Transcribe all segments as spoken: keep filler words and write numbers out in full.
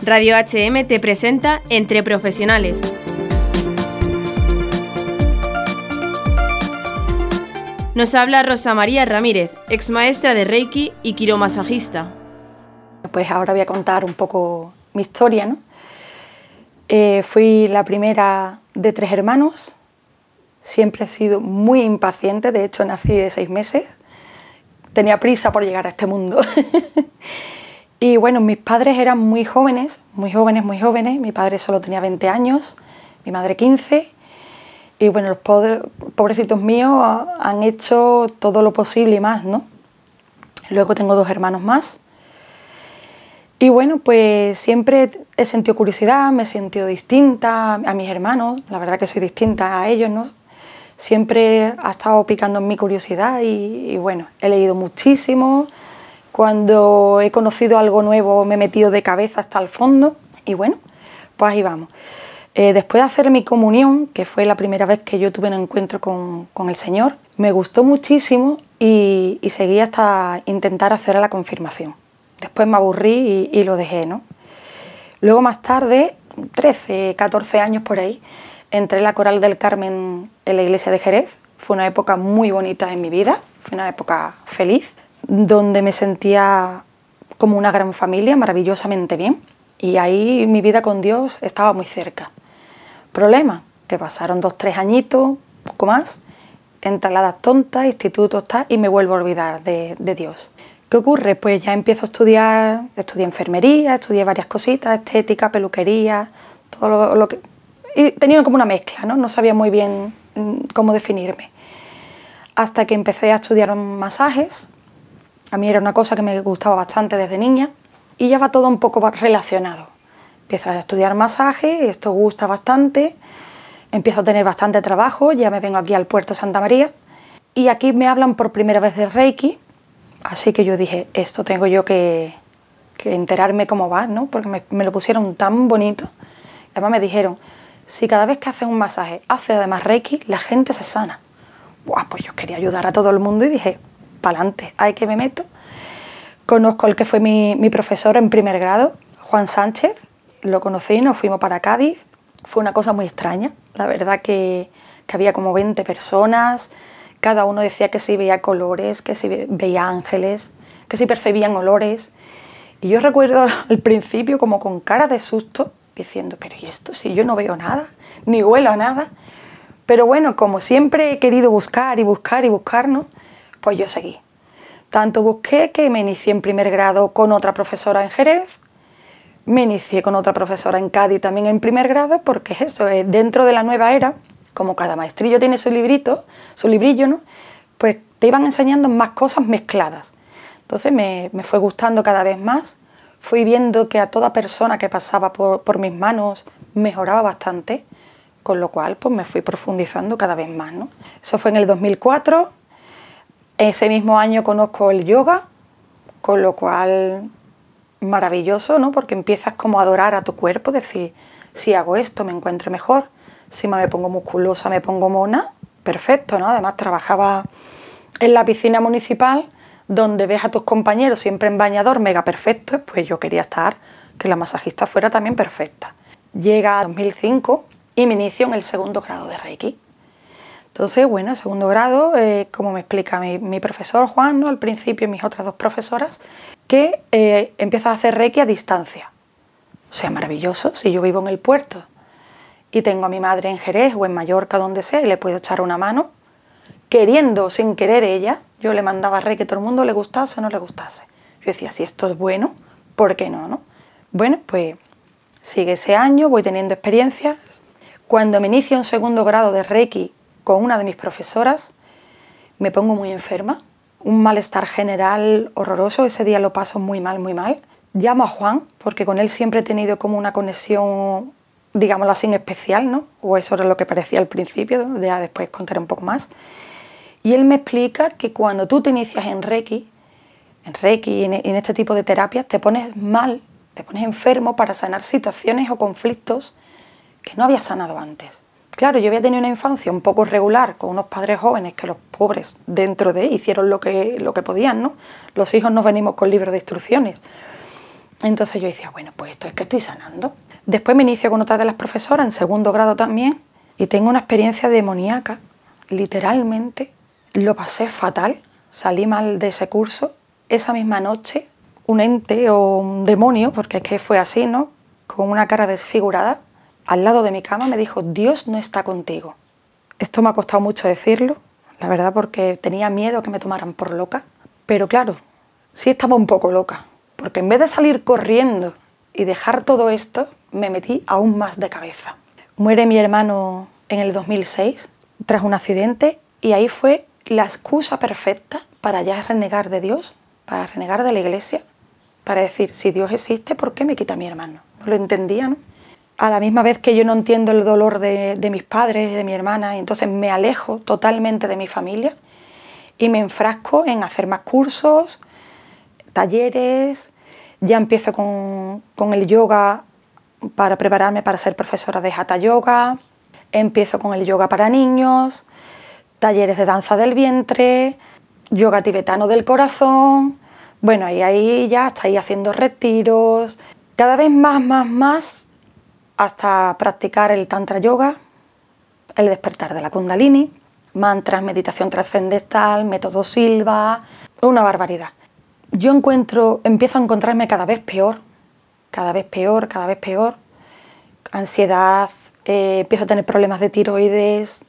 Radio H M te presenta Entre Profesionales. Nos habla Rosa María Ramírez, exmaestra de Reiki y quiromasajista. Pues ahora voy a contar un poco mi historia, ¿no? Eh, fui la primera de tres hermanos, siempre he sido muy impaciente, de hecho nací de seis meses, tenía prisa por llegar a este mundo. Y bueno, mis padres eran muy jóvenes, muy jóvenes, muy jóvenes, mi padre solo tenía veinte años, mi madre quince, y bueno, los pobres, pobrecitos míos han hecho todo lo posible y más, ¿no? Luego tengo dos hermanos más. Y bueno, pues siempre he sentido curiosidad, me he sentido distinta a mis hermanos, la verdad que soy distinta a ellos, ¿no? Siempre ha estado picando en mi curiosidad y, y bueno, he leído muchísimo. Cuando he conocido algo nuevo me he metido de cabeza hasta el fondo y bueno, pues ahí vamos. Eh, después de hacer mi comunión, que fue la primera vez que yo tuve un encuentro con, con el Señor, me gustó muchísimo y, y seguí hasta intentar hacer la confirmación. Después me aburrí y, y lo dejé, ¿no? Luego más tarde, trece, catorce años por ahí, entré en la Coral del Carmen en la iglesia de Jerez. Fue una época muy bonita en mi vida, fue una época feliz, donde me sentía como una gran familia, maravillosamente bien. Y ahí mi vida con Dios estaba muy cerca. Problema, que pasaron dos, tres añitos, poco más, entaladas tontas, institutos, tal, y me vuelvo a olvidar de, de Dios. ¿Qué ocurre? Pues ya empiezo a estudiar, estudié enfermería, estudié varias cositas, estética, peluquería, todo lo, lo que... Y tenía como una mezcla, ¿no? No sabía muy bien cómo definirme. Hasta que empecé a estudiar masajes. A mí era una cosa que me gustaba bastante desde niña y ya va todo un poco relacionado. Empiezo a estudiar masaje, esto gusta bastante, empiezo a tener bastante trabajo, ya me vengo aquí al puerto Santa María y aquí me hablan por primera vez de Reiki, así que yo dije, esto tengo yo que, que enterarme cómo va, ¿no? Porque me, me lo pusieron tan bonito. Además me dijeron, si cada vez que haces un masaje haces además Reiki, la gente se sana. Buah, pues yo quería ayudar a todo el mundo y dije, pa'lante, ahí que me meto. Conozco al que fue mi, mi profesor en primer grado, Juan Sánchez, lo conocí, nos fuimos para Cádiz, fue una cosa muy extraña, la verdad que, que había como veinte personas, cada uno decía que sí veía colores, que sí veía ángeles, que sí percibían olores, y yo recuerdo al principio como con cara de susto, diciendo, pero ¿y esto? Si yo no veo nada, ni huelo a nada, pero bueno, como siempre he querido buscar y buscar y buscar, ¿no? Pues yo seguí. Tanto busqué que me inicié en primer grado con otra profesora en Jerez, me inicié con otra profesora en Cádiz también en primer grado, porque es eso, es dentro de la nueva era, como cada maestrillo tiene su librito, su librillo, ¿no? Pues te iban enseñando más cosas mezcladas. Entonces me, me fue gustando cada vez más, fui viendo que a toda persona que pasaba por, por mis manos mejoraba bastante, con lo cual pues me fui profundizando cada vez más, ¿no? Eso fue en el dos mil cuatro. Ese mismo año conozco el yoga, con lo cual maravilloso, ¿no? Porque empiezas como a adorar a tu cuerpo, decir, si hago esto me encuentro mejor, si me pongo musculosa me pongo mona, perfecto, ¿no? Además trabajaba en la piscina municipal, donde ves a tus compañeros siempre en bañador, mega perfectos, pues yo quería estar, que la masajista fuera también perfecta. Llega dos mil cinco y me inicio en el segundo grado de Reiki. Entonces, bueno, segundo grado, eh, como me explica mi, mi profesor Juan, ¿no? Al principio y mis otras dos profesoras, que eh, empiezas a hacer Reiki a distancia. O sea, maravilloso, si yo vivo en el puerto y tengo a mi madre en Jerez o en Mallorca, donde sea, y le puedo echar una mano, queriendo, sin querer ella, yo le mandaba Reiki, que todo el mundo le gustase o no le gustase. Yo decía, si esto es bueno, ¿por qué no, no? Bueno, pues sigue ese año, voy teniendo experiencias. Cuando me inicio en segundo grado de Reiki con una de mis profesoras, me pongo muy enferma, un malestar general horroroso, ese día lo paso muy mal, muy mal. Llamo a Juan, porque con él siempre he tenido como una conexión, digámoslo así, especial, ¿no? O eso era lo que parecía al principio, ¿no? Ya después contaré un poco más. Y él me explica que cuando tú te inicias en Reiki, en Reiki y en, en este tipo de terapias, te pones mal, te pones enfermo para sanar situaciones o conflictos que no habías sanado antes. Claro, yo había tenido una infancia un poco regular, con unos padres jóvenes que los pobres dentro de hicieron lo que, lo que podían, ¿no? Los hijos nos venimos con libros de instrucciones. Entonces yo decía, bueno, pues esto es que estoy sanando. Después me inicio con otra de las profesoras, en segundo grado también, y tengo una experiencia demoníaca. Literalmente lo pasé fatal, salí mal de ese curso. Esa misma noche, un ente o un demonio, porque es que fue así, ¿no?, con una cara desfigurada, al lado de mi cama me dijo, Dios no está contigo. Esto me ha costado mucho decirlo, la verdad, porque tenía miedo que me tomaran por loca. Pero claro, sí estaba un poco loca, porque en vez de salir corriendo y dejar todo esto, me metí aún más de cabeza. Muere mi hermano en el dos mil seis tras un accidente y ahí fue la excusa perfecta para ya renegar de Dios, para renegar de la iglesia, para decir, si Dios existe, ¿por qué me quita a mi hermano? No lo entendía, ¿no? A la misma vez que yo no entiendo el dolor de, de mis padres, de mi hermana, y entonces me alejo totalmente de mi familia y me enfrasco en hacer más cursos, talleres, ya empiezo con, con el yoga para prepararme para ser profesora de Hatha Yoga, empiezo con el yoga para niños, talleres de danza del vientre, yoga tibetano del corazón, bueno, y ahí ya estoy haciendo retiros, cada vez más, más, más, hasta practicar el tantra yoga, el despertar de la kundalini, mantras, meditación trascendental, método Silva, una barbaridad. Yo encuentro, empiezo a encontrarme cada vez peor, cada vez peor, cada vez peor, ansiedad, eh, empiezo a tener problemas de tiroides,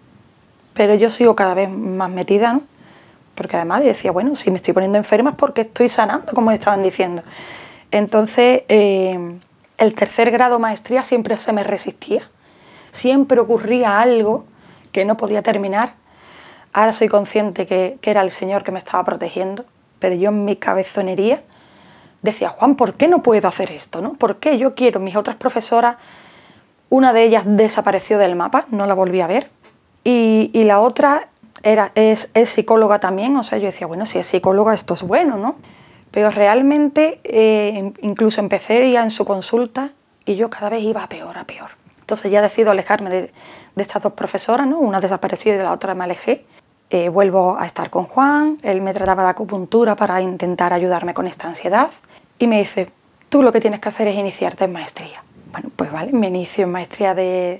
pero yo sigo cada vez más metida, ¿no? Porque además decía, bueno, si me estoy poniendo enferma es porque estoy sanando, como estaban diciendo. Entonces, eh, el tercer grado maestría siempre se me resistía, siempre ocurría algo que no podía terminar. Ahora soy consciente que, que era el Señor que me estaba protegiendo, pero yo en mi cabezonería decía, Juan, ¿por qué no puedo hacer esto, no? ¿Por qué yo quiero? Mis otras profesoras, una de ellas desapareció del mapa, no la volví a ver, y, y la otra era, es, es psicóloga también, o sea, yo decía, bueno, si es psicóloga esto es bueno, ¿no? Pero realmente eh, incluso empecé ya en su consulta y yo cada vez iba a peor, a peor. Entonces ya decido alejarme de, de estas dos profesoras, ¿no? Una desapareció y de la otra me alejé. Eh, vuelvo a estar con Juan, él me trataba de acupuntura para intentar ayudarme con esta ansiedad y me dice, tú lo que tienes que hacer es iniciarte en maestría. Bueno, pues vale, me inicio en maestría de,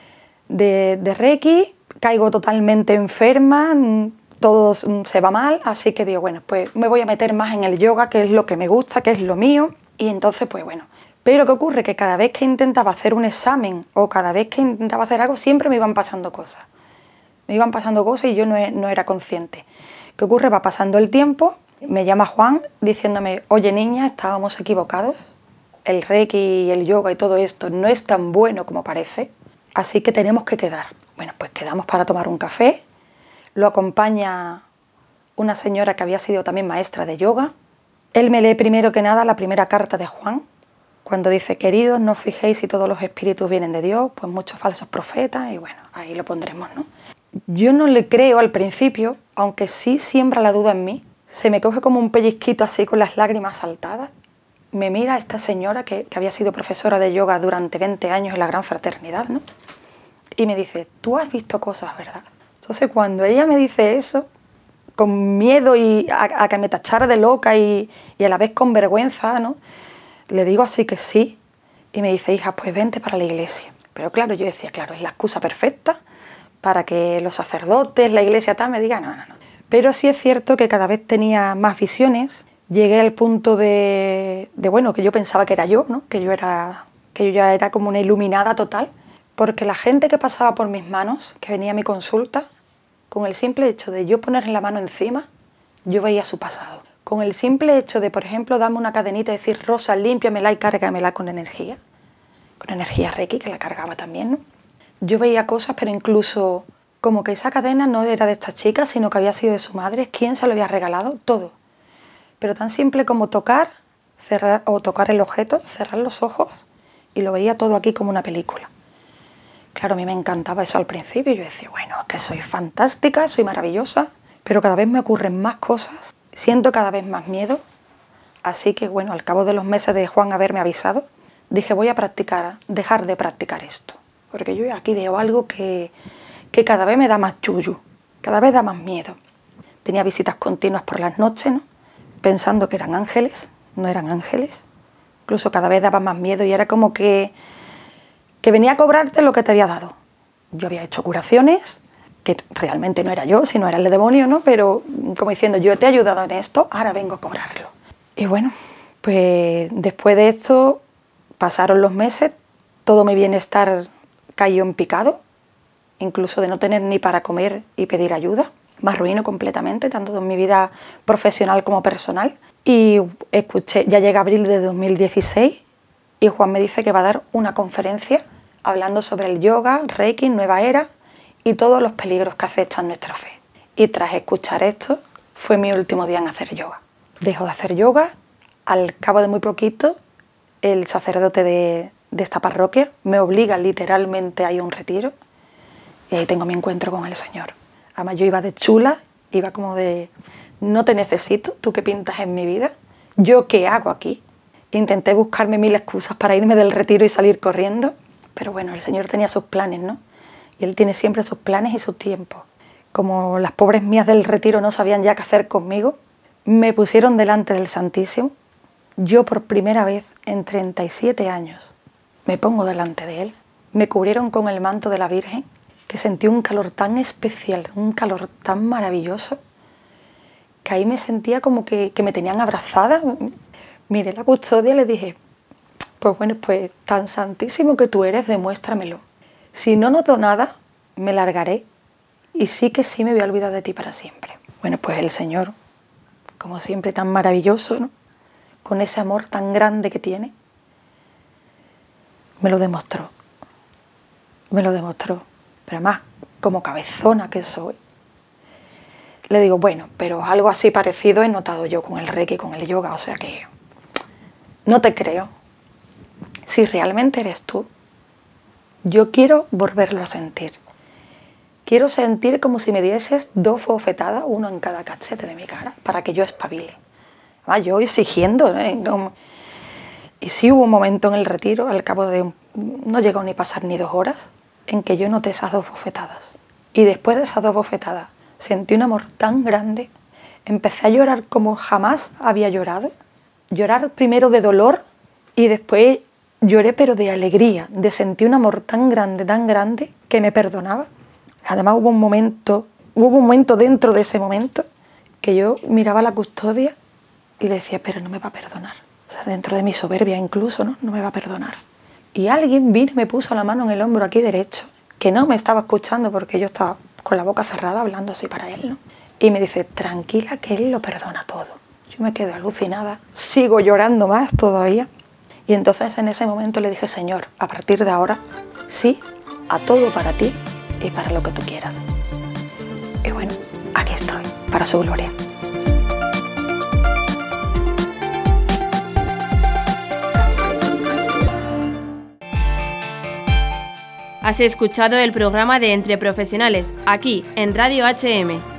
de, de Reiki, caigo totalmente enferma, todo se va mal, así que digo, bueno, pues me voy a meter más en el yoga, que es lo que me gusta, que es lo mío, y entonces pues bueno. Pero ¿qué ocurre? Que cada vez que intentaba hacer un examen o cada vez que intentaba hacer algo, siempre me iban pasando cosas. Me iban pasando cosas y yo no, no era consciente. ¿Qué ocurre? Va pasando el tiempo, me llama Juan diciéndome, oye niña, estábamos equivocados, el Reiki y el yoga y todo esto no es tan bueno como parece, así que tenemos que quedar. Bueno, pues quedamos para tomar un café, lo acompaña una señora que había sido también maestra de yoga. Él me lee primero que nada la primera carta de Juan, cuando dice, queridos, no os fijéis si todos los espíritus vienen de Dios, pues muchos falsos profetas, y bueno, ahí lo pondremos, ¿no? Yo no le creo al principio, aunque sí siembra la duda en mí, se me coge como un pellizquito así con las lágrimas saltadas, me mira esta señora que, que había sido profesora de yoga durante veinte años en la Gran Fraternidad, ¿no? Y me dice, tú has visto cosas, ¿verdad? Entonces cuando ella me dice eso, con miedo y a, a que me tachara de loca y, y a la vez con vergüenza, ¿no? Le digo así que sí, y me dice, hija, pues vente para la iglesia. Pero claro, yo decía, claro, es la excusa perfecta para que los sacerdotes, la iglesia tal, me digan, no, no, no. Pero sí es cierto que cada vez tenía más visiones, llegué al punto de, de bueno, que yo pensaba que era yo, ¿no? Que yo era, que yo ya era como una iluminada total, porque la gente que pasaba por mis manos, que venía a mi consulta, con el simple hecho de yo ponerle la mano encima, yo veía su pasado. Con el simple hecho de, por ejemplo, darme una cadenita y decir, Rosa, límpiamela y cárgamela con energía, con energía Reiki, que la cargaba también, ¿no? Yo veía cosas, pero incluso como que esa cadena no era de esta chica, sino que había sido de su madre, quién se lo había regalado, todo. Pero tan simple como tocar, cerrar o tocar el objeto, cerrar los ojos y lo veía todo aquí como una película. Claro, a mí me encantaba eso al principio, yo decía, bueno, que soy fantástica, soy maravillosa, pero cada vez me ocurren más cosas, siento cada vez más miedo, así que bueno, al cabo de los meses de Juan haberme avisado, dije, voy a practicar, dejar de practicar esto, porque yo aquí veo algo que, que cada vez me da más chullo, cada vez da más miedo. Tenía visitas continuas por las noches, ¿no? Pensando que eran ángeles, no eran ángeles. Incluso cada vez daba más miedo y era como que, que venía a cobrarte lo que te había dado. Yo había hecho curaciones, que realmente no era yo, sino era el demonio, ¿no? Pero como diciendo, yo te he ayudado en esto, ahora vengo a cobrarlo. Y bueno, pues después de esto pasaron los meses, todo mi bienestar cayó en picado, incluso de no tener ni para comer y pedir ayuda. Me arruino completamente, tanto en mi vida profesional como personal. Y escuché, ya llega abril de dos mil dieciséis y Juan me dice que va a dar una conferencia hablando sobre el yoga, Reiki, nueva era y todos los peligros que acechan nuestra fe. Y tras escuchar esto, fue mi último día en hacer yoga. Dejo de hacer yoga, al cabo de muy poquito, el sacerdote de, de esta parroquia me obliga literalmente a ir a un retiro y ahí tengo mi encuentro con el Señor. Además yo iba de chula, iba como de, no te necesito, tú qué pintas en mi vida, yo qué hago aquí. Intenté buscarme mil excusas para irme del retiro y salir corriendo, pero bueno, el Señor tenía sus planes, ¿no? Y Él tiene siempre sus planes y sus tiempos. Como las pobres mías del retiro no sabían ya qué hacer conmigo, me pusieron delante del Santísimo. Yo por primera vez en treinta y siete años me pongo delante de Él. Me cubrieron con el manto de la Virgen, que sentí un calor tan especial, un calor tan maravilloso, que ahí me sentía como que, que me tenían abrazada. Miré la custodia y le dije, pues bueno, pues tan santísimo que tú eres, demuéstramelo. Si no noto nada, me largaré y sí que sí me voy a olvidar de ti para siempre. Bueno, pues el Señor, como siempre tan maravilloso, ¿no? Con ese amor tan grande que tiene, me lo demostró. Me lo demostró. Pero además, como cabezona que soy, le digo, bueno, pero algo así parecido he notado yo con el Reiki, con el yoga, o sea que no te creo. Si realmente eres tú, yo quiero volverlo a sentir. Quiero sentir como si me dieses dos bofetadas, uno en cada cachete de mi cara, para que yo espabile. Además, yo exigiendo, ¿eh? Como... Y sí hubo un momento en el retiro, al cabo de... Un... no llegó ni pasar ni dos horas, en que yo noté esas dos bofetadas. Y después de esas dos bofetadas, sentí un amor tan grande, empecé a llorar como jamás había llorado. Llorar primero de dolor y después lloré pero de alegría, de sentir un amor tan grande, tan grande, que me perdonaba. Además hubo un momento, hubo un momento dentro de ese momento que yo miraba a la custodia y le decía, pero no me va a perdonar. O sea, dentro de mi soberbia incluso, ¿no? No me va a perdonar. Y alguien vino y me puso la mano en el hombro aquí derecho, que no me estaba escuchando porque yo estaba con la boca cerrada hablando así para él, ¿no? Y me dice, tranquila que él lo perdona todo. Yo me quedo alucinada, sigo llorando más todavía. Y entonces en ese momento le dije, Señor, a partir de ahora, sí, a todo para ti y para lo que tú quieras. Y bueno, aquí estoy, para su gloria. Has escuchado el programa de Entre Profesionales, aquí en Radio H M.